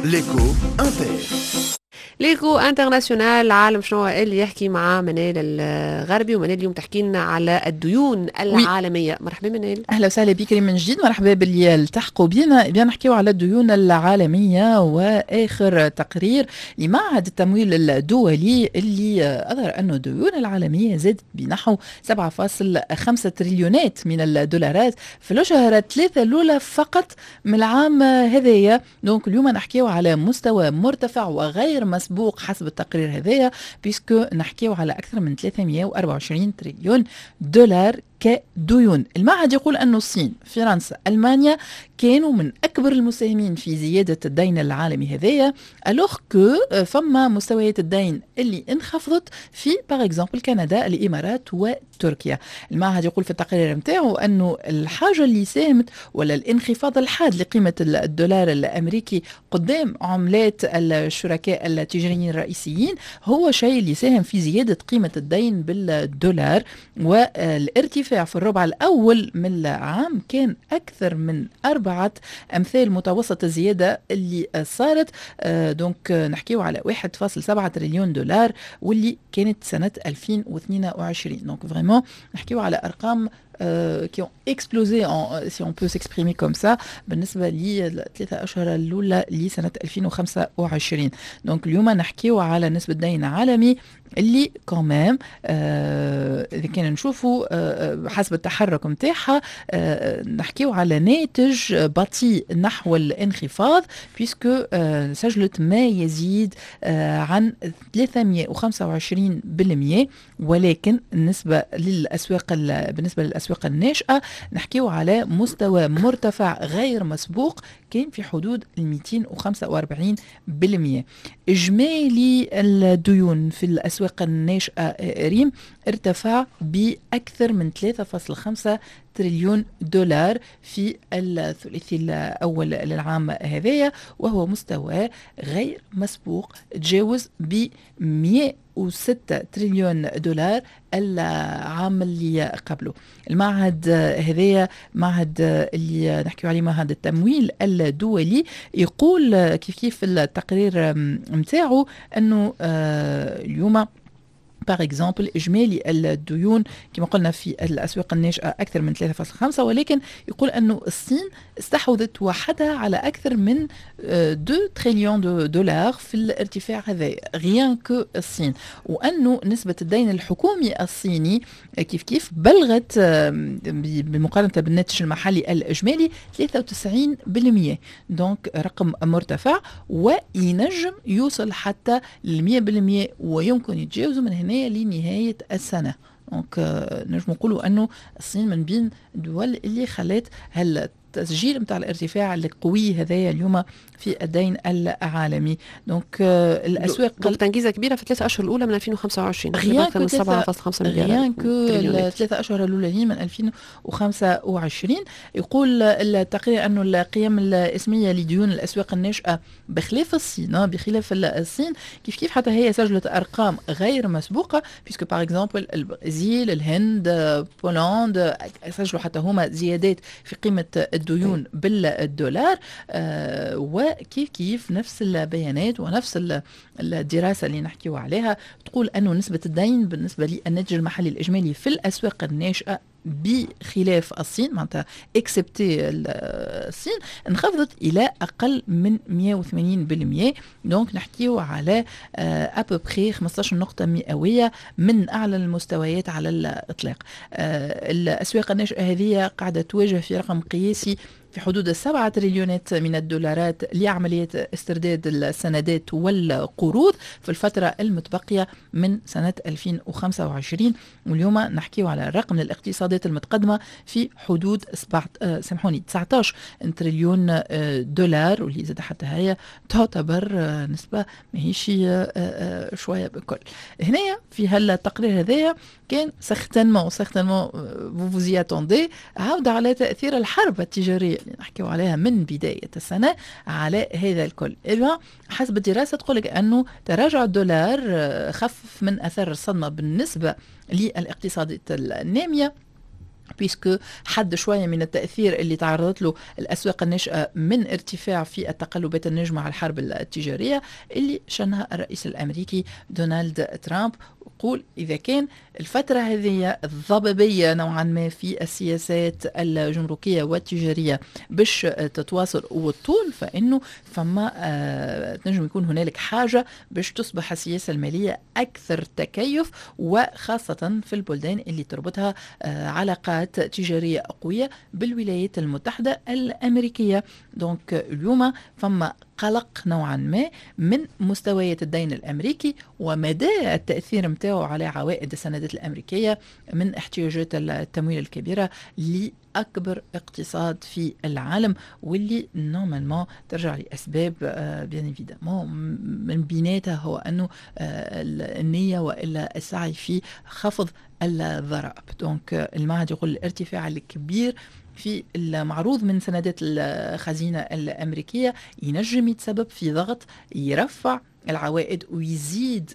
ليكو انتر. ليكو انترناسيونال. عالم شنو اللي يحكي مع منال الغربي، ومنال اليوم تحكي لنا على الديون العالمية. مرحبا منال. اهلا وسهلا بك من جديد. مرحبا باللي التحقوا بينا نحكيو على الديون العالمية واخر تقرير لمعهد التمويل الدولي اللي اظهر انه الديون العالمية زادت بنحو 7.5 تريليونات من الدولارات في الشهر 3 الاولى فقط من العام هذايا. دونك اليوم نحكيو على مستوى مرتفع وغير مسبوق حسب التقرير هذايا، بيسكو نحكيو على اكثر من 324 تريليون دولار كديون. المعهد يقول أن الصين، فرنسا، ألمانيا كانوا من أكبر المساهمين في زيادة الدين العالمي هذايا، ألوغ كو فما مستويات الدين اللي انخفضت في باغ اكزامبل كندا، الإمارات وتركيا. المعهد يقول في التقرير متاعه أنه الحاجة اللي ساهمت ولا الانخفاض الحاد لقيمة الدولار الأمريكي قدام عملات الشركاء التجاريين الرئيسيين هو شيء اللي ساهم في زيادة قيمة الدين بالدولار. والارتفاع في الربع الأول من العام كان أكثر من 4 أمثال متوسط الزيادة اللي صارت. دونك نحكيو على 1.7 تريليون دولار واللي كانت سنة 2022. دونك فريمون نحكيو على أرقام qui ont explosé, si on peut s'exprimer comme ça, بالنسبة للثلاثة أشهر الأولى لسنة 2025. دونك اليوم نحكيو على نسبة دين عالمي اللي كمان إذا كنا نشوفوا حسب التحرك متاعها نحكيو على ناتج بطيء نحو الانخفاض، بيسكو سجلت ما يزيد عن 325%، ولكن بالنسبة للأسواق الناشئة نحكيو على مستوى مرتفع غير مسبوق كان في حدود 245%. إجمالي الديون في الأسواق الناشئة ريم ارتفع بأكثر من 3.5 تريليون دولار في الثلاثي الأول للعام هذايا، وهو مستوى غير مسبوق تجاوز ب 106 تريليون دولار العام اللي قبله. المعهد هذايا معهد اللي نحكي عليه معهد التمويل الدولي يقول كيف التقرير متاعه أنه اليوم باغ اكزامبل اجمالي الديون كما قلنا في الاسواق الناشئه اكثر من 3.5، ولكن يقول انه الصين استحوذت وحدها على اكثر من 2 تريليون دولار في الارتفاع هذا غيان كو الصين، وانه نسبه الدين الحكومي الصيني كيف بلغت بالمقارنه بالناتج المحلي الاجمالي 93%. دونك رقم مرتفع وينجم يوصل حتى ل 100% ويمكن يتجاوزه من هنا لنهاية السنة. دونك نجم نقولوا أنه الصين من بين الدول اللي خلت التسجيل متاع الارتفاع القوي هذايا اليوم في الدين العالمي. دونك الأسواق تنجيزة كبيرة في الثلاثة أشهر الأولى من 2025، غيان كو 7.5 مليار. غيان كو الثلاثة أشهر الأولى من 2025. يقول التقرير أنه القيم الإسمية لديون الأسواق الناشئة بخلاف الصين كيف حتى هي سجلت أرقام غير مسبوقة، بيسكو باغ اكزامبل البرازيل، الهند، بولندا سجلوا حتى هما زيادات في قيمة الديون بالدولار. وكيف نفس البيانات ونفس الدراسة اللي نحكيو عليها تقول أنه نسبة الدين بالنسبة للناتج المحلي الإجمالي في الأسواق الناشئة بخلاف الصين معناتها اكسبتي الصين انخفضت إلى أقل من 180%. دونك نحكيو على أبوبخي 15 نقطة مئوية من أعلى المستويات على الإطلاق. الأسواق الناشئة هذه قاعدة تواجه في رقم قياسي في حدود 7 تريليونات من الدولارات لعملية استرداد السندات والقروض في الفترة المتبقية من سنة 2025. واليوم نحكيه على الرقم للاقتصادات المتقدمة في حدود 19 تريليون دولار، واللي زاد حتى هي تعتبر نسبة ماهيش شوية بكل. هنا في هالتقرير هذايا كان سختنمون vous y attendez عودة على تأثير الحرب التجارية اللي نحكيو عليها من بداية السنة على هذا الكل. إذا حسب الدراسة تقول لك أنه تراجع الدولار خفف من أثر الصدمة بالنسبة للاقتصادات النامية بيسكو حد شوية من التأثير اللي تعرضت له الأسواق الناشئة من ارتفاع في التقلبات الناجمة على الحرب التجارية اللي شنها الرئيس الأمريكي دونالد ترامب. يقول إذا كان الفترة هذه الضبابية نوعا ما في السياسات الجمركية والتجارية باش تتواصل وطول، فإنه فما تنجم يكون هنالك حاجة باش تصبح السياسة المالية أكثر تكيف، وخاصة في البلدان اللي تربطها علاقات تجارية قوية بالولايات المتحدة الأمريكية. دونك اليوم فما قلق نوعا ما من مستويات الدين الأمريكي ومدى التأثير متاعه على عوائد السندات الأمريكية من احتياجات التمويل الكبيرة لأكبر اقتصاد في العالم، واللي نورمالمون ترجع لأسباب بيان ايفيدامون من بيناتها هو أنه النية وإلا السعي في خفض الضرائب. دونك المعهد يقول الارتفاع الكبير في المعروض من سندات الخزينة الأمريكية ينجم يتسبب في ضغط يرفع العوائد ويزيد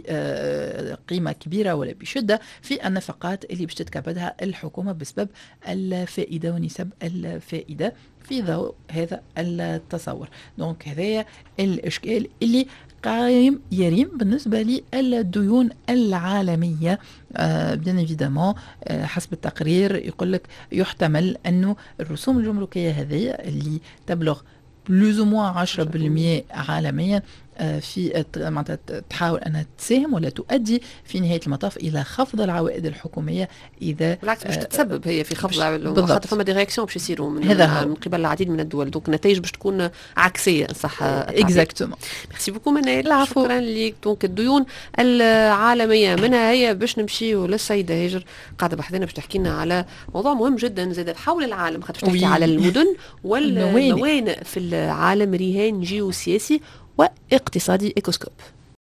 بقيمة كبيرة ولا بشدة في النفقات اللي باش تتكبدها الحكومة بسبب الفائدة ونسب الفائدة في ضوء هذا التصور. دونك هذا الإشكال اللي قائم يريم بالنسبة للديون العالمية. بيان ايفيدامون حسب التقرير يقول لك يحتمل أنه الرسوم الجمركية هذه اللي تبلغ بلوز موان 10% عالميا في تحاول أنها تساهم ولا تؤدي في نهاية المطاف إلى خفض العوائد الحكومية. إذا بالعكس باش تتسبب هي في خفض العوائد، خاطر فما دي رياكسيون باش يصيروا من قبل العديد من الدول، دونك النتائج باش تكون عكسية صح. اكزاكتومون. ميرسي بوكو منال، شكرا ليك. دونك الديون العالمية منها هي باش نمشيو للسيدة هاجر قاعدة بحذنا باش تحكي لنا على موضوع مهم جدا زاد حول العالم، خاطر باش تحكي على المدن والموانئ في العالم، رهان جيوسياسي واقتصادي. إيكوسكوب.